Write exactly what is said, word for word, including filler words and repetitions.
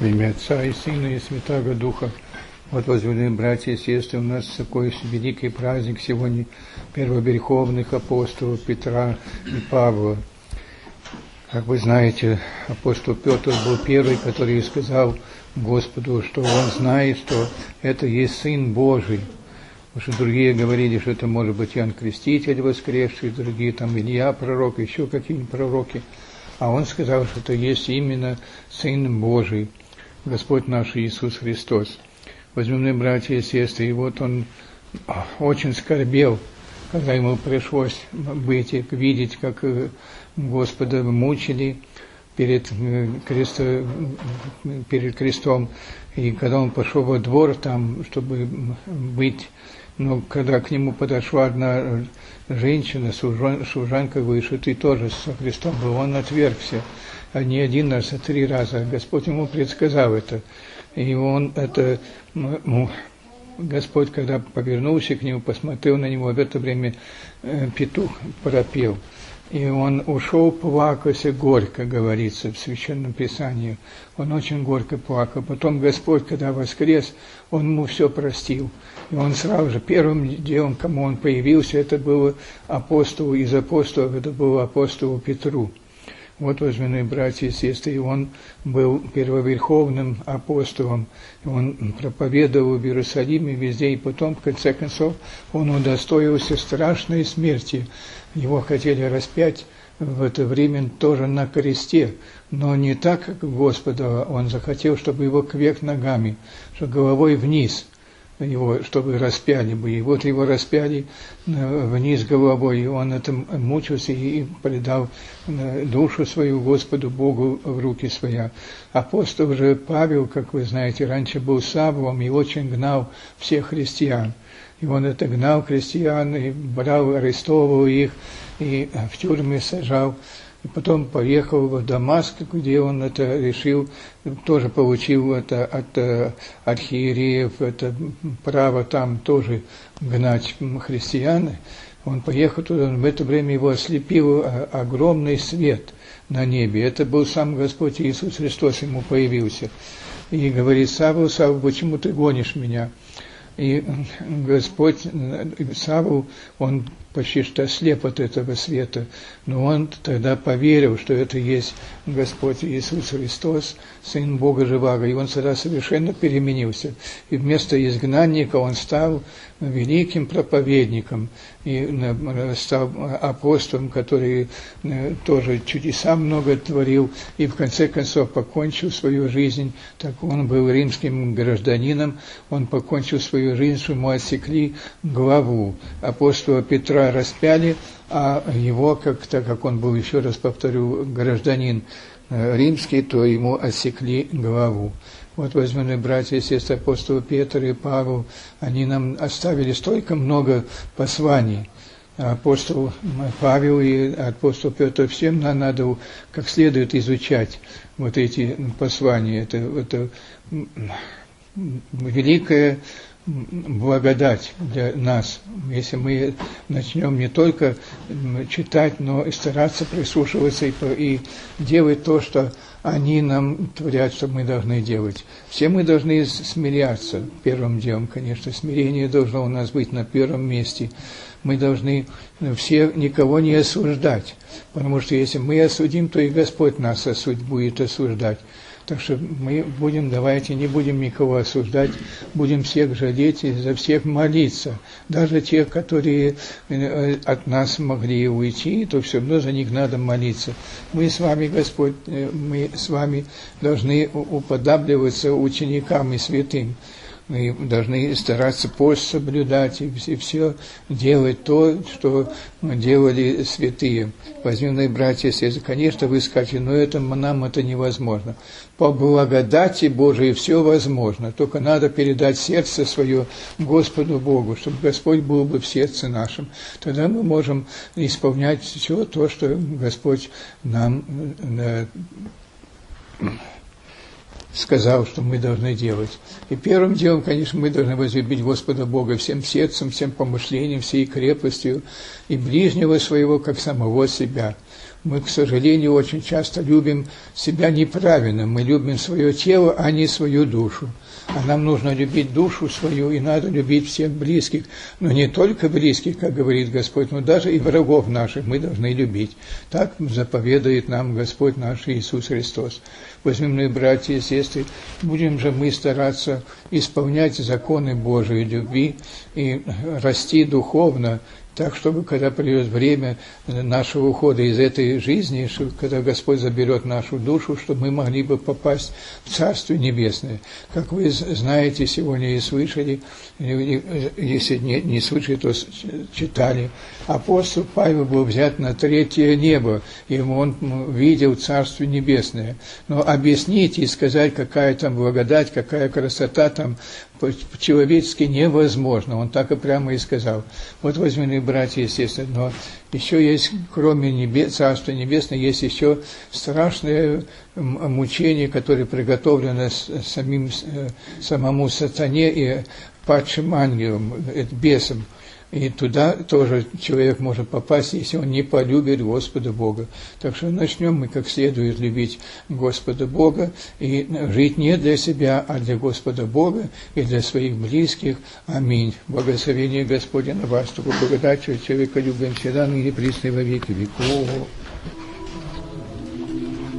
Во имя Отца и Сына и Святаго Духа. Вот, возлюбленные братья и сестры, у нас такой великий праздник сегодня первоверховных апостолов Петра и Павла. Как вы знаете, апостол Петр был первый, который сказал Господу, что он знает, что это есть Сын Божий. Потому что другие говорили, что это может быть Иоанн Креститель воскресший, другие там Илья пророк, еще какие-нибудь пророки. А он сказал, что это есть именно Сын Божий, Господь наш Иисус Христос. Возлюбленные братья и сестры, и вот он очень скорбел, когда ему пришлось быть, видеть, как Господа мучили перед, креста, перед крестом. И когда он пошел во двор там, чтобы быть, но когда к нему подошла одна женщина, служанка, говорит, что ты тоже со Христом был, он отвергся. А не один раз, а три раза. Господь ему предсказал это. И он это, ну, Господь, когда повернулся к нему, посмотрел на него, в это время э, петух пропел. И он ушел, плакался горько, говорится в Священном Писании. Он очень горько плакал. Потом Господь, когда воскрес, он ему все простил. И он сразу же, первым делом, кому он появился, это был апостол из апостолов, это был апостол Петру. Вот, возлюбленные братья и сестры, и он был первоверховным апостолом, и он проповедовал в Иерусалиме везде, и потом, в конце концов, он удостоился страшной смерти. Его хотели распять в это время тоже на кресте, но не так, как Господа, он захотел, чтобы его кверх ногами, что головой вниз, его, чтобы распяли бы. И вот его распяли вниз головой, и он этим мучился и предал душу свою Господу Богу в руки своя. Апостол же Павел, как вы знаете, раньше был Савлом и очень гнал всех христиан. И он это гнал христиан, и брал, арестовывал их, и в тюрьме сажал. И потом поехал в Дамаск, где он это решил, тоже получил это от архиереев, это право там тоже гнать христиан. Он поехал туда, в это время его ослепил огромный свет на небе. Это был сам Господь Иисус Христос, ему появился. И говорит: Савл, Савл, почему ты гонишь меня? И Господь, Савл, он почти что ослеп от этого света, но он тогда поверил, что это есть Господь Иисус Христос, Сын Бога Живаго, и он тогда совершенно переменился. И вместо изгнанника он стал великим проповедником и стал апостолом, который тоже чудеса много творил, и в конце концов покончил свою жизнь. Так он был римским гражданином, он покончил свою жизнь, что ему отсекли главу. Апостола Петра распяли, а его, как, так как он был, еще раз повторю, гражданин римский, то ему отсекли главу. Вот, возьмем, братья и сестры, апостолы Петр и Павел, они нам оставили столько много посланий. Апостол Павел и апостол Петр, всем нам надо как следует изучать вот эти послания. Это, это великая благодать для нас, если мы начнем не только читать, но и стараться прислушиваться и, и делать то, что они нам творят, что мы должны делать. Все мы должны смиряться первым делом, конечно, смирение должно у нас быть на первом месте. Мы должны все никого не осуждать, потому что если мы осудим, то и Господь нас осудит, будет осуждать. Так что мы будем, давайте не будем никого осуждать, будем всех жалеть и за всех молиться. Даже те, которые от нас могли уйти, то все равно за них надо молиться. Мы с вами, Господь, мы с вами должны уподабливаться ученикам и святым. Мы должны стараться пост соблюдать и все делать то, что делали святые. Возлюбленные братья и сестры, конечно, вы скажете, но это, нам это невозможно. По благодати Божией все возможно, только надо передать сердце свое Господу Богу, чтобы Господь был бы в сердце нашем. Тогда мы можем исполнять все то, что Господь нам сказал, что мы должны делать. И первым делом, конечно, мы должны возлюбить Господа Бога всем сердцем, всем помышлением, всей крепостью, и ближнего своего, как самого себя. мы, к сожалению, очень часто любим себя неправильно. Мы любим свое тело, а не свою душу. А нам нужно любить душу свою, и надо любить всех близких. Но не только близких, как говорит Господь, но даже и врагов наших мы должны любить. Так заповедует нам Господь наш Иисус Христос. Возьмем, братья и сестры, будем же мы стараться исполнять законы Божией любви и расти духовно, так, чтобы, когда придет время нашего ухода из этой жизни, чтобы, когда Господь заберет нашу душу, чтобы мы могли бы попасть в Царствие Небесное. Как вы знаете сегодня и слышали, если не, не слышали, то читали, апостол Павел был взят на третье небо, и он видел Царствие Небесное. Но объяснить и сказать, какая там благодать, какая красота там, по-человечески невозможно. Он так и прямо и сказал. Вот возьмем, братья, естественно, но еще есть, кроме небес, Царства Небесного, есть еще страшное мучение, которое приготовлено самим, самому сатане и падшим ангелам, бесам. И туда тоже человек может попасть, если он не полюбит Господа Бога. Так что начнем мы как следует любить Господа Бога и жить не для себя, а для Господа Бога и для своих близких. Аминь. Благословение Господне на вас, чтобы благодать человека любим всегда, ныне присно во веки веков.